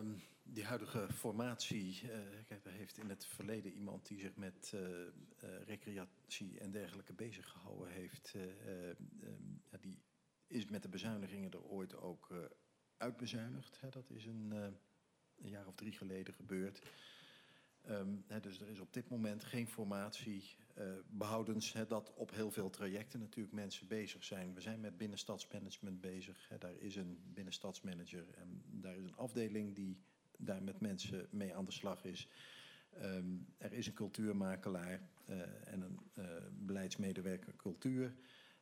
Die huidige formatie, kijk, daar heeft in het verleden iemand die zich met recreatie en dergelijke bezig gehouden heeft, die is met de bezuinigingen er ooit ook uitbezuinigd. Dat is een jaar of 3 geleden gebeurd. Dus er is op dit moment geen formatie, behoudens dat op heel veel trajecten natuurlijk mensen bezig zijn. We zijn met binnenstadsmanagement bezig. Daar is een binnenstadsmanager en daar is een afdeling die daar met mensen mee aan de slag is. Er is een cultuurmakelaar en een beleidsmedewerker cultuur.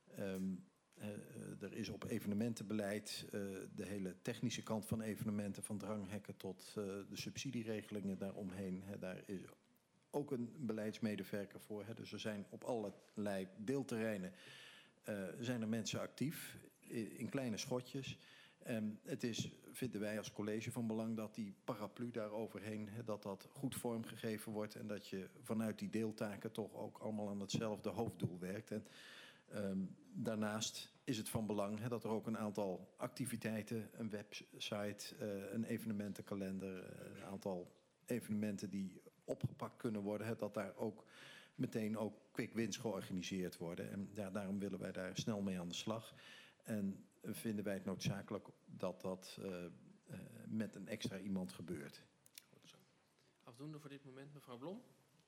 Er is op evenementenbeleid de hele technische kant van evenementen, van dranghekken tot de subsidieregelingen daaromheen. Daar is ook een beleidsmedewerker voor. Dus er zijn op allerlei deelterreinen zijn er mensen actief in kleine schotjes. Het is, vinden wij als college van belang, dat die paraplu daaroverheen, dat goed vormgegeven wordt en dat je vanuit die deeltaken toch ook allemaal aan hetzelfde hoofddoel werkt. En daarnaast is het van belang dat er ook een aantal activiteiten, een website, een evenementenkalender, een aantal evenementen die opgepakt kunnen worden, dat daar ook meteen ook quick wins georganiseerd worden. En ja, daarom willen wij daar snel mee aan de slag. En vinden wij het noodzakelijk dat dat met een extra iemand gebeurt. Goed zo. Afdoende voor dit moment, mevrouw Blom.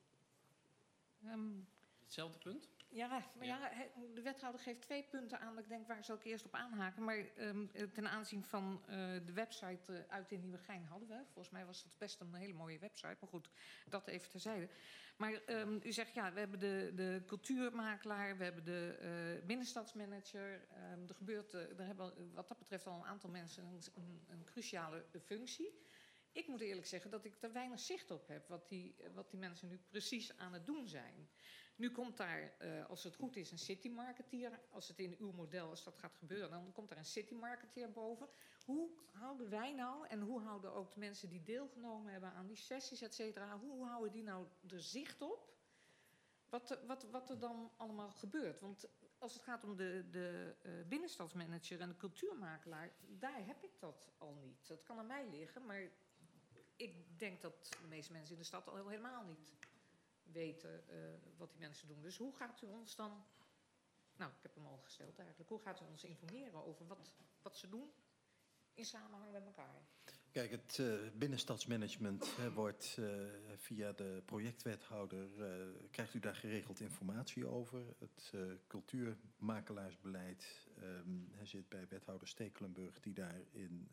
Hetzelfde punt? Ja, maar ja, de wethouder geeft 2 punten aan. Ik denk, waar zal ik eerst op aanhaken? Maar ten aanzien van de website uit in Nieuwegein hadden we. Volgens mij was dat best een hele mooie website. Maar goed, dat even terzijde. Maar u zegt, ja, we hebben de cultuurmakelaar. We hebben de binnenstadsmanager. Er hebben wat dat betreft al een aantal mensen een cruciale functie. Ik moet eerlijk zeggen dat ik er weinig zicht op heb wat die mensen nu precies aan het doen zijn. Nu komt daar, als het goed is, een citymarketeer. Als het in uw model, als dat gaat gebeuren, dan komt daar een citymarketeer boven. Hoe houden wij nou, en hoe houden ook de mensen die deelgenomen hebben aan die sessies, et cetera, hoe houden die nou er zicht op wat er dan allemaal gebeurt? Want als het gaat om de binnenstadsmanager en de cultuurmakelaar, daar heb ik dat al niet. Dat kan aan mij liggen, maar ik denk dat de meeste mensen in de stad al helemaal niet weten wat die mensen doen. Dus hoe gaat u ons dan... Nou, ik heb hem al gesteld eigenlijk. Hoe gaat u ons informeren over wat ze doen in samenhang met elkaar? Kijk, het binnenstadsmanagement wordt via de projectwethouder... krijgt u daar geregeld informatie over. Het cultuurmakelaarsbeleid zit bij wethouder Stekelenburg... die daar in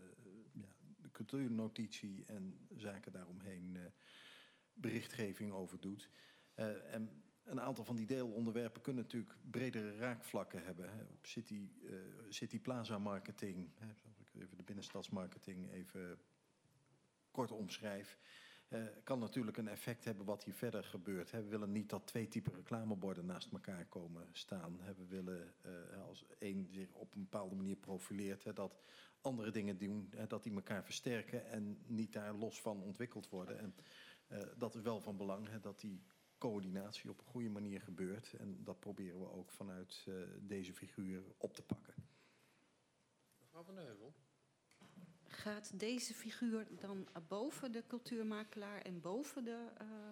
de cultuurnotitie en zaken daaromheen berichtgeving over doet. En een aantal van die deelonderwerpen kunnen natuurlijk bredere raakvlakken hebben. Op City Plaza marketing, zoals ik even de binnenstadsmarketing even kort omschrijf, kan natuurlijk een effect hebben wat hier verder gebeurt. We willen niet dat 2 typen reclameborden naast elkaar komen staan. We willen als één zich op een bepaalde manier profileert, dat andere dingen doen, dat die elkaar versterken en niet daar los van ontwikkeld worden. En dat is wel van belang, dat die coördinatie op een goede manier gebeurt. En dat proberen we ook vanuit deze figuur op te pakken. Mevrouw Van de Heuvel. Gaat deze figuur dan boven de cultuurmakelaar en boven de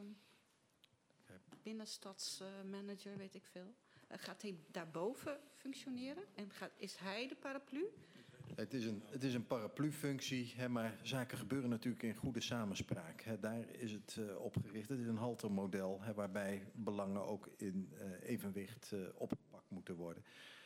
binnenstadsmanager, weet ik veel? Gaat hij daarboven functioneren? En is hij de paraplu? Het is een paraplu-functie, maar zaken gebeuren natuurlijk in goede samenspraak. Daar is het op gericht. Het is een haltermodel waarbij belangen ook in evenwicht opgepakt moeten worden.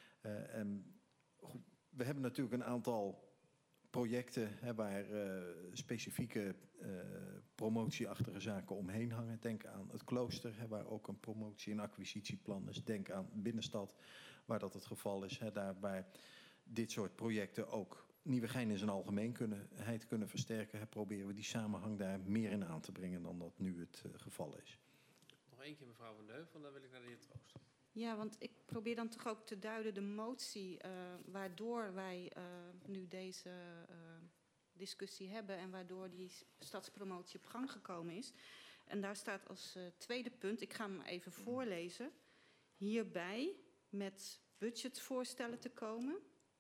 We hebben natuurlijk een aantal projecten waar specifieke promotieachtige zaken omheen hangen. Denk aan het klooster, waar ook een promotie- en acquisitieplan is. Denk aan Binnenstad, waar dat het geval is. Daar waar dit soort projecten ook Nieuwegein in zijn algemeenheid kunnen versterken. Proberen we die samenhang daar meer in aan te brengen dan dat nu het geval is. Nog 1 keer mevrouw Van de Heuvel, dan wil ik naar de heer Troost. Ja, want ik probeer dan toch ook te duiden de motie waardoor wij nu deze discussie hebben en waardoor die stadspromotie op gang gekomen is. En daar staat als tweede punt, ik ga hem even voorlezen, hierbij met budgetvoorstellen te komen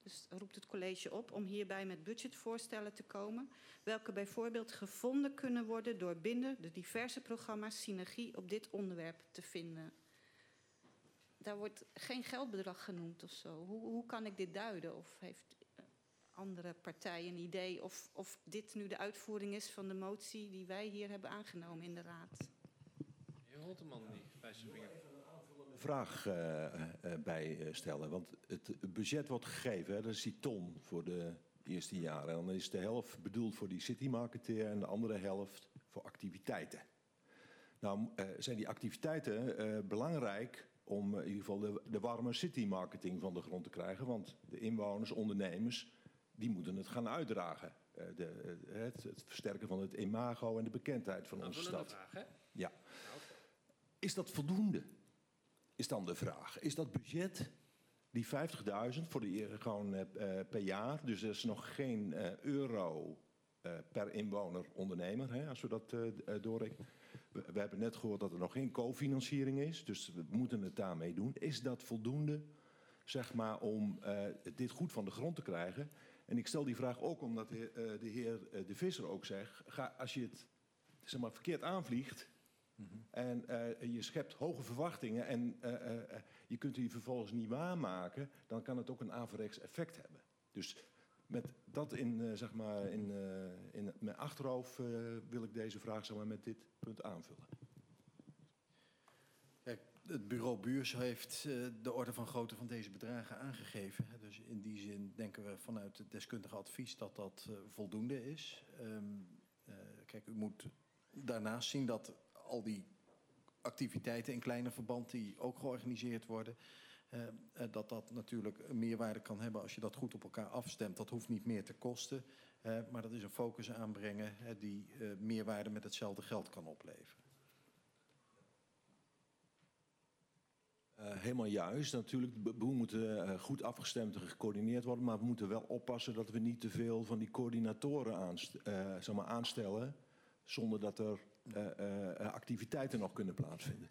Dus roept het college op om hierbij met budgetvoorstellen te komen, welke bijvoorbeeld gevonden kunnen worden door binnen de diverse programma's synergie op dit onderwerp te vinden. Daar wordt geen geldbedrag genoemd of zo. Hoe kan ik dit duiden? Of heeft andere partij een idee of dit nu de uitvoering is van de motie die wij hier hebben aangenomen in de Raad? De heer Holteman die wijst zijn vinger. Vraag bij stellen. Want het budget wordt gegeven, hè, dat is die ton voor de eerste jaren. En dan is de helft bedoeld voor die citymarketeer en de andere helft voor activiteiten. Nou, zijn die activiteiten belangrijk om in ieder geval de warme citymarketing van de grond te krijgen? Want de inwoners, ondernemers, die moeten het gaan uitdragen. Het versterken van het imago en de bekendheid van onze stad. Vraag, hè? Ja. Nou, Is dat voldoende? Is dan de vraag. Is dat budget, die 50.000 voor gewoon per jaar, dus er is nog geen euro per inwoner ondernemer, hè, als we dat doorrekenen. We hebben net gehoord dat er nog geen cofinanciering is, dus we moeten het daarmee doen. Is dat voldoende, zeg maar, om dit goed van de grond te krijgen? En ik stel die vraag ook omdat de heer De Visser ook zegt, als je het, zeg maar, verkeerd aanvliegt, en je schept hoge verwachtingen en je kunt die vervolgens niet waarmaken, dan kan het ook een averechts effect hebben. Dus met dat in mijn achterhoofd wil ik deze vraag, zeg maar, met dit punt aanvullen. Kijk, het bureau Buurs heeft de orde van grootte van deze bedragen aangegeven. Dus in die zin denken we vanuit het deskundige advies dat dat voldoende is. Kijk, u moet daarnaast zien dat al die activiteiten in kleiner verband die ook georganiseerd worden, dat natuurlijk een meerwaarde kan hebben als je dat goed op elkaar afstemt. Dat hoeft niet meer te kosten, maar dat is een focus aanbrengen die meerwaarde met hetzelfde geld kan opleveren. Helemaal juist. Natuurlijk, de boel moet goed afgestemd en gecoördineerd worden, maar we moeten wel oppassen dat we niet te veel van die coördinatoren aanstellen, zonder dat er activiteiten nog kunnen plaatsvinden.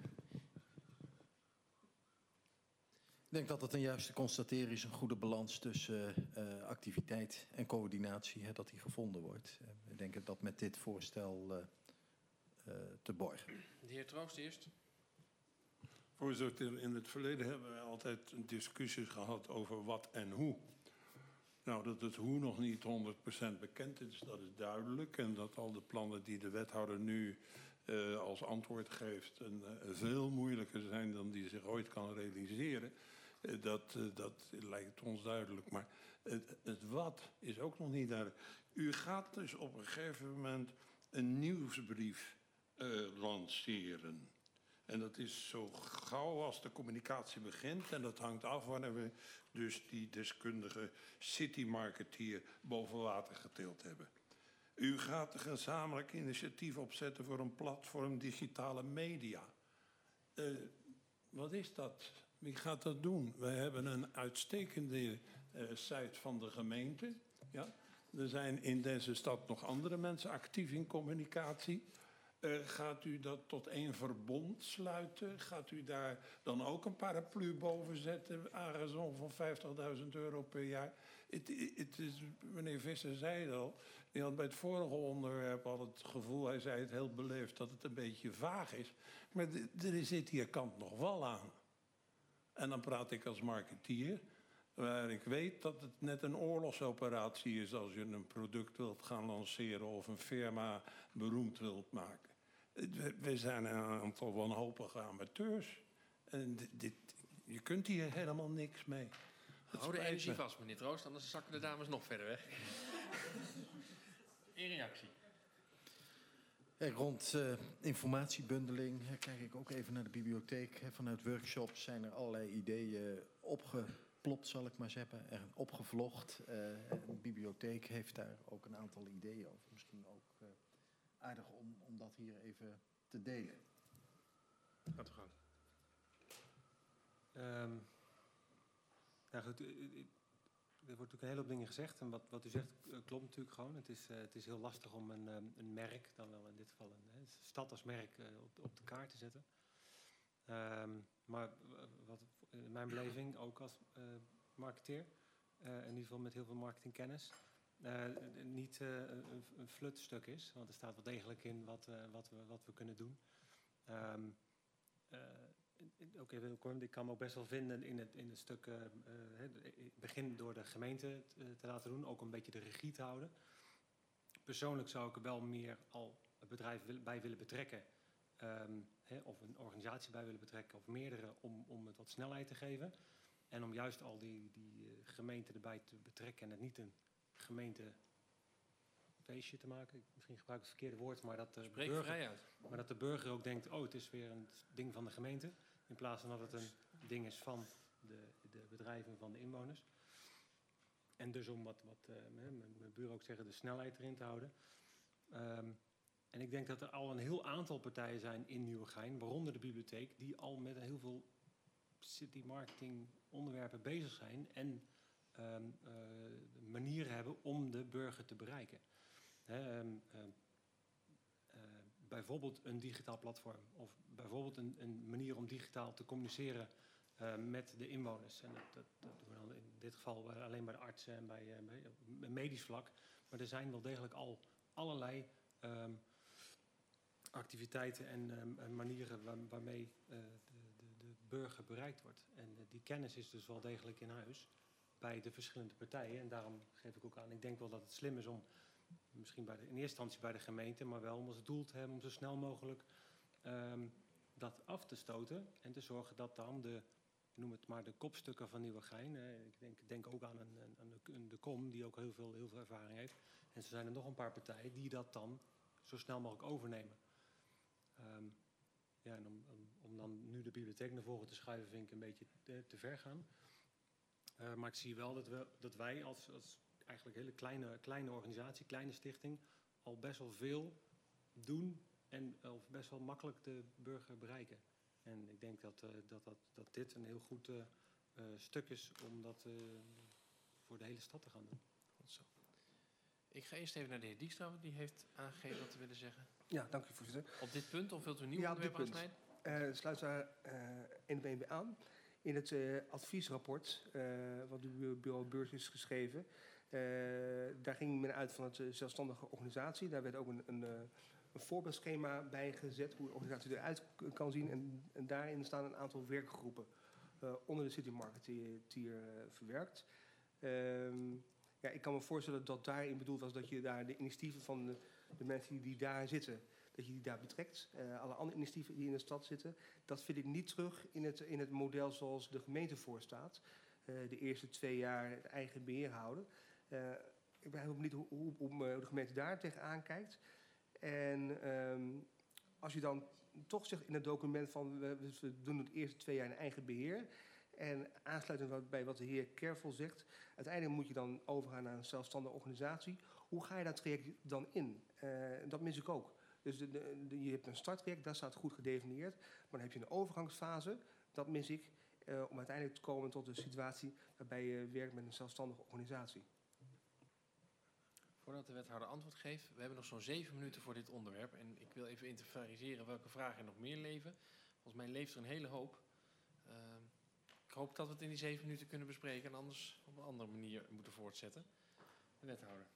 Ik denk dat het een juiste constatering is, een goede balans tussen activiteit en coördinatie, dat die gevonden wordt. We denken dat met dit voorstel te borgen. De heer Troost eerst. Voorzitter, in het verleden hebben wij altijd discussies gehad over wat en hoe. Nou, dat het hoe nog niet 100% bekend is, dat is duidelijk. En dat al de plannen die de wethouder nu als antwoord geeft veel moeilijker zijn dan die zich ooit kan realiseren. Dat lijkt ons duidelijk. Maar het wat is ook nog niet duidelijk. U gaat dus op een gegeven moment een nieuwsbrief lanceren. En dat is zo gauw als de communicatie begint. En dat hangt af wanneer we dus die deskundige citymarketeer boven water getild hebben. U gaat een gezamenlijk initiatief opzetten voor een platform digitale media. Wat is dat? Wie gaat dat doen? Wij hebben een uitstekende site van de gemeente. Ja? Er zijn in deze stad nog andere mensen actief in communicatie. Gaat u dat tot één verbond sluiten? Gaat u daar dan ook een paraplu boven zetten, aangezien van €50.000 per jaar? Het is, meneer Visser zei het al, die had bij het vorige onderwerp al het gevoel, hij zei het heel beleefd, dat het een beetje vaag is. Maar er zit hier kant nog wel aan. En dan praat ik als marketeer, waar ik weet dat het net een oorlogsoperatie is als je een product wilt gaan lanceren of een firma beroemd wilt maken. We zijn een aantal wanhopige amateurs. En je kunt hier helemaal niks mee. Hou de energie vast, meneer Troost, anders zakken de dames nog verder weg. In reactie. Rond informatiebundeling kijk ik ook even naar de bibliotheek. Vanuit workshops zijn er allerlei ideeën opgeplopt, zal ik maar zeggen, en opgevlogd. De bibliotheek heeft daar ook een aantal ideeën over. Misschien ook aardig om dat hier even te delen. Gaat u gang. Nou goed, er wordt natuurlijk een hele hoop dingen gezegd. En wat u zegt klopt natuurlijk gewoon. Het is heel lastig om een merk, dan wel in dit geval een stad als merk, op de kaart te zetten. Maar wat in mijn beleving, ook als marketeer, in ieder geval met heel veel marketingkennis, niet een flutstuk is. Want er staat wel degelijk in wat we kunnen doen. Oké, ik kan me ook best wel vinden in het stuk begin door de gemeente te laten doen, ook een beetje de regie te houden. Persoonlijk zou ik er wel meer al het bedrijf bij willen betrekken, of een organisatie bij willen betrekken, of meerdere, om het wat snelheid te geven. En om juist al die gemeenten erbij te betrekken en het niet een gemeentefeestje te maken. Misschien gebruik ik het verkeerde woord, maar dat de burger ook denkt, oh, het is weer een ding van de gemeente. In plaats van dat het een ding is van de bedrijven, van de inwoners. En dus om wat mijn bureau ook zeggen, de snelheid erin te houden. En ik denk dat er al een heel aantal partijen zijn in Nieuwegein, waaronder de bibliotheek, die al met heel veel city marketing onderwerpen bezig zijn en manieren hebben om de burger te bereiken. Bijvoorbeeld een digitaal platform of bijvoorbeeld een manier om digitaal te communiceren met de inwoners. En dat doen we dan in dit geval alleen bij de artsen en bij medisch vlak. Maar er zijn wel degelijk al allerlei activiteiten en manieren waarmee de burger bereikt wordt. En die kennis is dus wel degelijk in huis bij de verschillende partijen. En daarom geef ik ook aan, ik denk wel dat het slim is om misschien in eerste instantie bij de gemeente, maar wel om als doel te hebben om zo snel mogelijk dat af te stoten en te zorgen dat dan noem het maar de kopstukken van Nieuwegein, ik denk ook aan de KOM, die ook heel veel ervaring heeft. En zo zijn er nog een paar partijen die dat dan zo snel mogelijk overnemen. En om dan nu de bibliotheek naar voren te schuiven, vind ik een beetje te ver gaan. Maar ik zie wel dat wij als eigenlijk hele kleine organisatie, kleine stichting, al best wel veel doen en best wel makkelijk de burger bereiken. En ik denk dat dit een heel goed stuk is om dat voor de hele stad te gaan doen. Goed zo. Ik ga eerst even naar de heer Dijkstra, want die heeft aangegeven wat te willen zeggen. Ja, dank u, voorzitter. Op dit punt, of wilt u een nieuw onderwerp aansnijden? Sluit daar één op één bij aan. In het adviesrapport, wat uw bureau Beurs is geschreven, daar ging men uit van het zelfstandige organisatie. Daar werd ook een voorbeeldschema bij gezet hoe de organisatie eruit kan zien. En daarin staan een aantal werkgroepen onder de City Marketeer verwerkt. Ik kan me voorstellen dat daarin bedoeld was dat je daar de initiatieven van de mensen die daar zitten, dat je die daar betrekt. Alle andere initiatieven die in de stad zitten, dat vind ik niet terug in het model zoals de gemeente voorstaat. De eerste 2 jaar het eigen beheer houden. Ik ben heel benieuwd hoe de gemeente daar tegenaan kijkt. En als je dan toch zegt in het document van we doen het eerste 2 jaar in eigen beheer. En aansluitend bij wat de heer Kervel zegt, uiteindelijk moet je dan overgaan naar een zelfstandige organisatie. Hoe ga je dat traject dan in? Dat mis ik ook. Dus je hebt een starttraject, dat staat goed gedefinieerd. Maar dan heb je een overgangsfase, dat mis ik, om uiteindelijk te komen tot een situatie waarbij je werkt met een zelfstandige organisatie. Voordat de wethouder antwoord geeft, we hebben nog zo'n 7 minuten voor dit onderwerp. En ik wil even inventariseren welke vragen er nog meer leven. Volgens mij leeft er een hele hoop. Ik hoop dat we het in die 7 minuten kunnen bespreken en anders op een andere manier moeten voortzetten. De wethouder.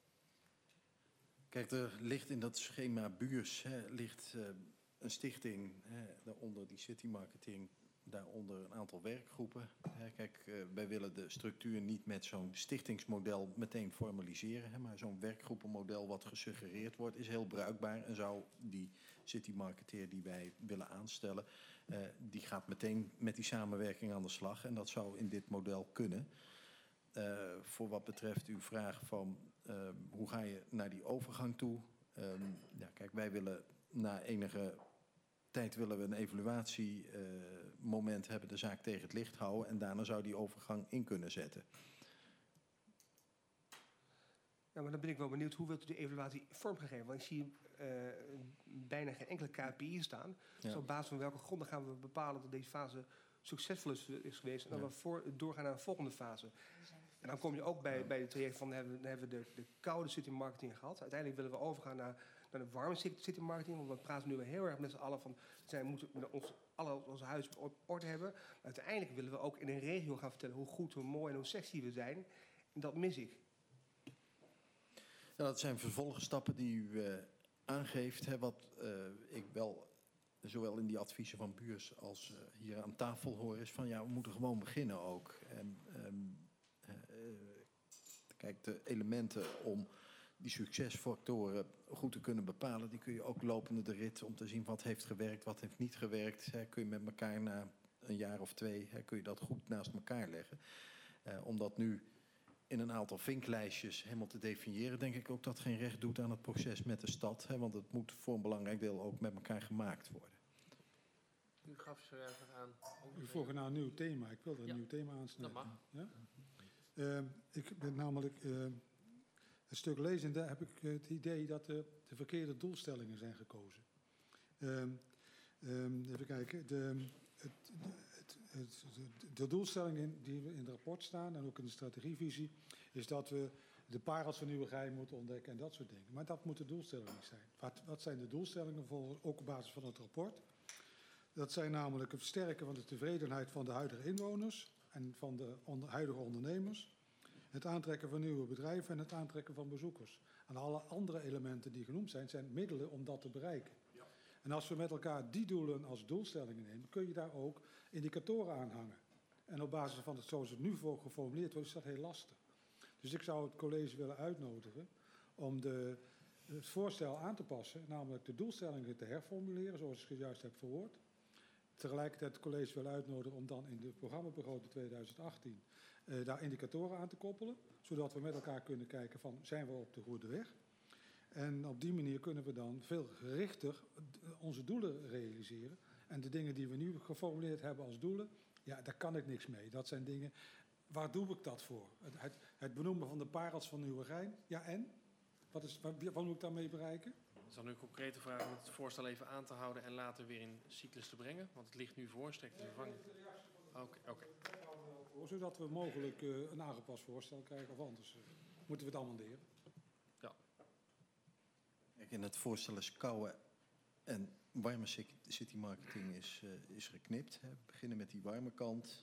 Kijk, er ligt in dat schema Buurs ligt een stichting, daaronder die City Marketing, daaronder een aantal werkgroepen. Kijk, wij willen de structuur niet met zo'n stichtingsmodel meteen formaliseren, maar zo'n werkgroepenmodel wat gesuggereerd wordt is heel bruikbaar en zou die City Marketeer die wij willen aanstellen, die gaat meteen met die samenwerking aan de slag en dat zou in dit model kunnen. Voor wat betreft uw vraag van hoe ga je naar die overgang toe? Kijk, wij willen na enige tijd willen we een evaluatiemoment hebben, de zaak tegen het licht houden en daarna zou die overgang in kunnen zetten. Ja, maar dan ben ik wel benieuwd, hoe wilt u de evaluatie vormgegeven? Want ik zie bijna geen enkele KPI staan. Ja. Dus op basis van welke gronden gaan we bepalen dat deze fase succesvol is geweest en dan we doorgaan naar de volgende fase. En dan kom je ook bij het traject van, dan hebben we de koude city marketing gehad. Uiteindelijk willen we overgaan naar de warme city marketing. Want we praten nu wel heel erg met z'n allen van, we moeten ons huis op orde hebben. Maar uiteindelijk willen we ook in een regio gaan vertellen hoe goed, hoe mooi en hoe sexy we zijn. En Dat mis ik. Ja, dat zijn vervolgstappen die u aangeeft. Hè, wat ik wel zowel in die adviezen van Buurs als hier aan tafel hoor, is van ja, we moeten gewoon beginnen ook. En, kijk, de elementen om die succesfactoren goed te kunnen bepalen, die kun je ook lopende de rit om te zien wat heeft gewerkt, wat heeft niet gewerkt. Hè, kun je met elkaar na een jaar of 2, kun je dat goed naast elkaar leggen. Om dat nu in een aantal vinklijstjes helemaal te definiëren, denk ik ook dat geen recht doet aan het proces met de stad. Hè, want het moet voor een belangrijk deel ook met elkaar gemaakt worden. U gaf zo even aan. U vroeg naar een nieuw thema. Ik wilde een nieuw thema aansnijden. Dat mag. Ja? Ik ben namelijk een stuk lezende heb ik het idee dat de verkeerde doelstellingen zijn gekozen. Even kijken. De doelstellingen die in het rapport staan en ook in de strategievisie is dat we de parels van Nieuwegein moeten ontdekken en dat soort dingen. Maar dat moet de doelstelling niet zijn. Wat zijn de doelstellingen, ook op basis van het rapport? Dat zijn namelijk het versterken van de tevredenheid van de huidige inwoners en van de huidige ondernemers. Het aantrekken van nieuwe bedrijven en het aantrekken van bezoekers. En alle andere elementen die genoemd zijn middelen om dat te bereiken. Ja. En als we met elkaar die doelen als doelstellingen nemen, kun je daar ook indicatoren aan hangen. En op basis van het zoals het nu geformuleerd wordt, is dat heel lastig. Dus ik zou het college willen uitnodigen om het voorstel aan te passen, namelijk de doelstellingen te herformuleren, zoals ik het juist heb verwoord. Tegelijkertijd het college willen uitnodigen om dan in de programmabegroting 2018 daar indicatoren aan te koppelen, zodat we met elkaar kunnen kijken van zijn we op de goede weg. En op die manier kunnen we dan veel gerichter onze doelen realiseren. En de dingen die we nu geformuleerd hebben als doelen, ja, daar kan ik niks mee. Dat zijn dingen, waar doe ik dat voor? Het benoemen van de parels van Nieuwegein, ja en? Wat moet ik daarmee bereiken? Het is dan nu een concrete vraag om het voorstel even aan te houden en later weer in cyclus te brengen. Want het ligt nu voor, strekt te vervangen. Oké. Zodat we mogelijk een aangepast voorstel krijgen of anders moeten we het amenderen. Ja. Kijk, in het voorstel is koude en warme city marketing is geknipt. Hè. We beginnen met die warme kant.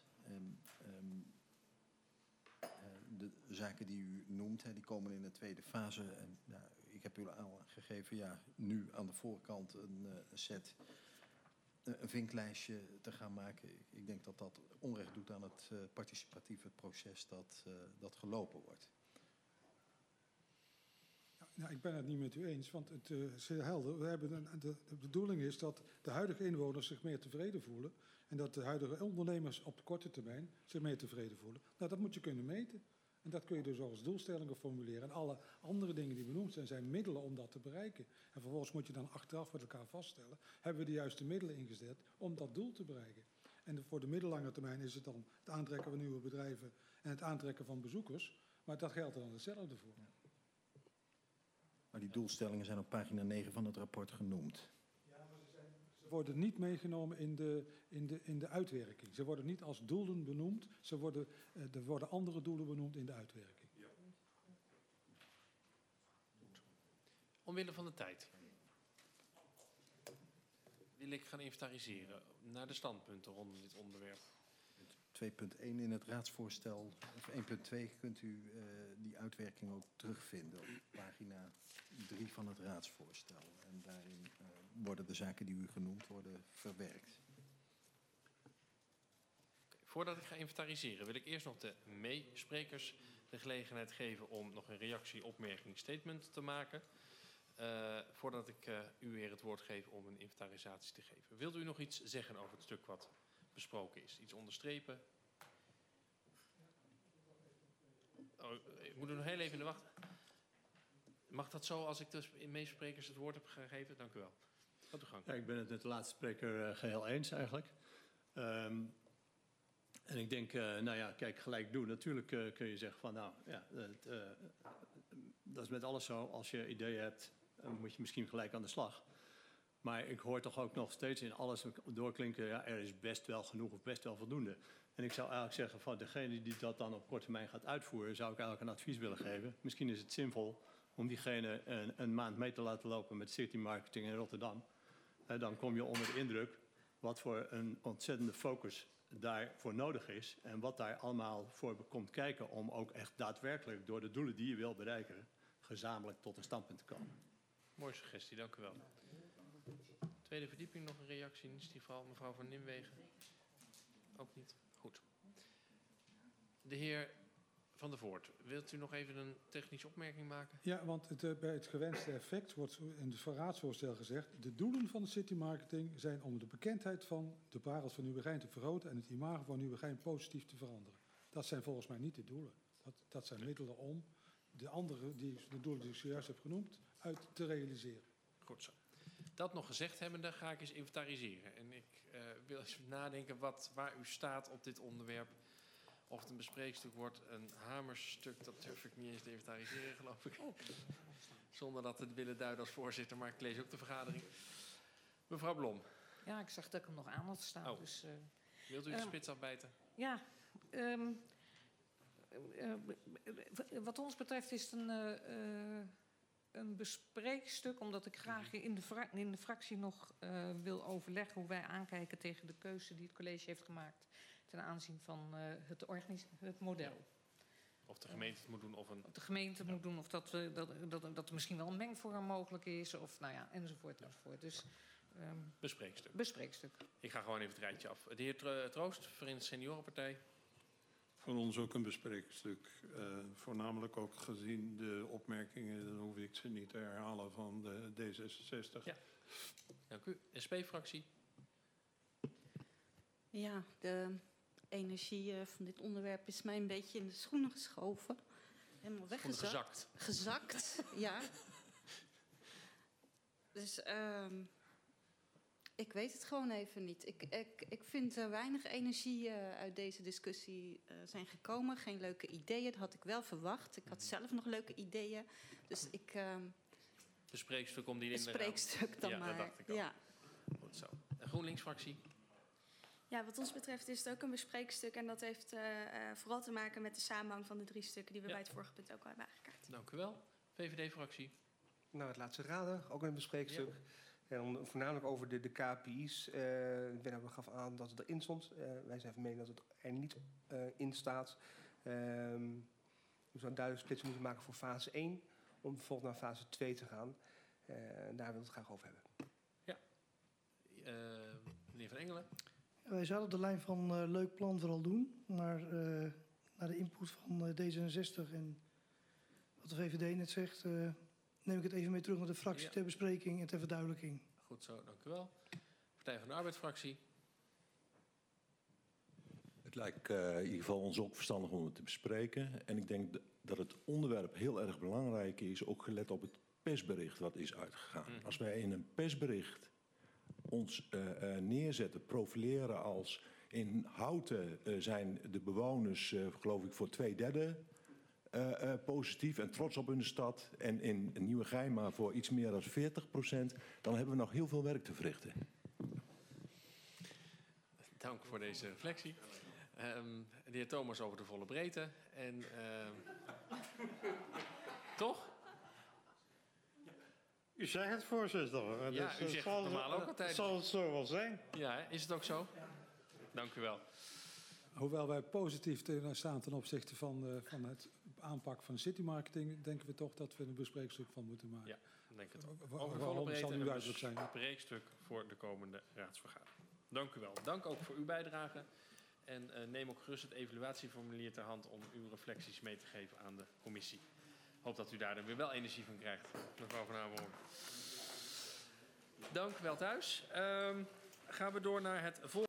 De zaken die u noemt, die komen in de tweede fase. En, ik heb u al aangegeven, nu aan de voorkant een vinklijstje te gaan maken. Ik denk dat dat onrecht doet aan het participatieve proces dat gelopen wordt. Ja, ik ben het niet met u eens, want het is heel helder. We hebben de bedoeling is dat de huidige inwoners zich meer tevreden voelen en dat de huidige ondernemers op de korte termijn zich meer tevreden voelen. Nou, dat moet je kunnen meten. En dat kun je dus als doelstellingen formuleren. En alle andere dingen die benoemd zijn middelen om dat te bereiken. En vervolgens moet je dan achteraf met elkaar vaststellen, hebben we de juiste middelen ingezet om dat doel te bereiken. En voor de middellange termijn is het dan het aantrekken van nieuwe bedrijven en het aantrekken van bezoekers. Maar dat geldt er dan hetzelfde voor. Maar die doelstellingen zijn op pagina 9 van het rapport genoemd. Ja, maar ze worden niet meegenomen in de uitwerking. Ze worden niet als doelen benoemd. Er worden andere doelen benoemd in de uitwerking. Ja. Omwille van de tijd wil ik gaan inventariseren naar de standpunten rondom dit onderwerp. 2.1 in het raadsvoorstel, of 1.2 kunt u die uitwerking ook terugvinden op pagina 3 van het raadsvoorstel. En daarin worden de zaken die u genoemd worden verwerkt. Voordat ik ga inventariseren wil ik eerst nog de meesprekers de gelegenheid geven om nog een reactie, opmerking, statement te maken. Voordat ik u weer het woord geef om een inventarisatie te geven. Wilt u nog iets zeggen over het stuk wat besproken is? Iets onderstrepen? Oh, ik moet er nog heel even in de wacht. Mag dat zo als ik de meesprekers het woord heb gegeven? Dank u wel. Gaat uw gang. Ja, ik ben het met de laatste spreker geheel eens eigenlijk. En ik denk, kijk, gelijk doen. Natuurlijk kun je zeggen van, dat is met alles zo. Als je ideeën hebt, moet je misschien gelijk aan de slag. Maar ik hoor toch ook nog steeds in alles doorklinken, er is best wel genoeg of best wel voldoende. En ik zou eigenlijk zeggen van degene die dat dan op korte termijn gaat uitvoeren, zou ik eigenlijk een advies willen geven. Misschien is het zinvol om diegene een maand mee te laten lopen met city marketing in Rotterdam. Dan kom je onder de indruk wat voor een ontzettende focus daarvoor nodig is en wat daar allemaal voor komt kijken om ook echt daadwerkelijk door de doelen die je wil bereiken, gezamenlijk tot een standpunt te komen. Mooie suggestie, dank u wel. Tweede verdieping, nog een reactie in die geval, mevrouw van Nimwegen? Ook niet? Goed. De heer Van der Voort, wilt u nog even een technische opmerking maken? Ja, want bij het gewenste effect wordt in het raadsvoorstel gezegd: de doelen van de citymarketing zijn om de bekendheid van de parels van Nieuwegein te vergroten en het imago van Nieuwegein positief te veranderen. Dat zijn volgens mij niet de doelen. Dat zijn middelen om de doelen die ik zojuist heb genoemd, uit te realiseren. Goed zo. Dat nog gezegd hebbende ga ik eens inventariseren. En ik wil eens nadenken waar u staat op dit onderwerp. Of het een bespreekstuk wordt, een hamerstuk, dat durf ik niet eens te inventariseren, geloof ik. Zonder dat te willen duiden als voorzitter, maar ik lees ook de vergadering. Mevrouw Blom. Ja, ik zag dat ik hem nog aan had staan. Oh. Dus, Wilt u de spits afbijten? ja, wat ons betreft is het een bespreekstuk, omdat ik graag in de fractie nog wil overleggen hoe wij aankijken tegen de keuze die het college heeft gemaakt ten aanzien van het model. Of de gemeente het moet doen of een... Of de gemeente het moet doen, of dat er misschien wel een mengvorm mogelijk is, of nou ja, enzovoort, enzovoort. Dus, bespreekstuk. Ik ga gewoon even het rijtje af. De heer Troost, Verenigde Seniorenpartij. Voor ons ook een bespreekstuk. Voornamelijk ook gezien de opmerkingen, dan hoef ik ze niet te herhalen, van de D66. Ja. Dank u. SP-fractie. Ja, de energie van dit onderwerp is mij een beetje in de schoenen geschoven. Helemaal weggezakt. Gezakt, ja. Dus ik weet het gewoon even niet. Ik vind er weinig energie uit deze discussie zijn gekomen. Geen leuke ideeën, dat had ik wel verwacht. Ik had zelf nog leuke ideeën. Dus ik... Bespreekstuk om die in de bespreekstuk dan ja, maar. Dat dacht ik al. Ja. Goed zo. De GroenLinks-fractie. Ja, wat ons betreft is het ook een bespreekstuk. En dat heeft vooral te maken met de samenhang van de 3 stukken die we bij het vorige punt ook al hebben aangekaart. Dank u wel. VVD-fractie. Nou, het laatste raden, ook een bespreekstuk. Ja. En dan voornamelijk over de KPI's. De wethouder gaf aan dat het erin stond. Wij zijn van mening dat het er niet in staat. We zouden duidelijk splitsing moeten maken voor fase 1. Om vervolgens naar fase 2 te gaan. Daar wil ik het graag over hebben. Ja. Meneer Van Engelen. Wij zouden de lijn van leuk plan vooral doen. Maar naar de input van D66 en wat de VVD net zegt, neem ik het even mee terug naar de fractie ter bespreking en ter verduidelijking. Goed zo, dank u wel. Partij van de Arbeid-fractie. Het lijkt in ieder geval ons ook verstandig om het te bespreken. En ik denk dat het onderwerp heel erg belangrijk is, ook gelet op het persbericht wat is uitgegaan. Als wij in een persbericht ons neerzetten, profileren als in Houten zijn de bewoners, geloof ik, voor 2/3 positief en trots op hun stad. En in Nieuwegein maar voor iets meer dan 40%. Dan hebben we nog heel veel werk te verrichten. Dank voor deze reflectie. De heer Thomas over de volle breedte. En toch? U zegt het, voorzitter. Ja, dus u zegt het normaal ook altijd. Zal het zo wel zijn? Ja, is het ook zo? Dank u wel. Hoewel wij positief staan ten opzichte van het aanpak van citymarketing, denken we toch dat we een bespreekstuk van moeten maken. Ja, denk het ook. Over volle breedte en een bespreekstuk voor de komende raadsvergadering. Dank u wel. Dank ook voor uw bijdrage. En neem ook gerust het evaluatieformulier ter hand om uw reflecties mee te geven aan de commissie. Ik hoop dat u daar dan weer wel energie van krijgt, mevrouw Van Amerongen. Dank, wel thuis. Gaan we door naar het volgende.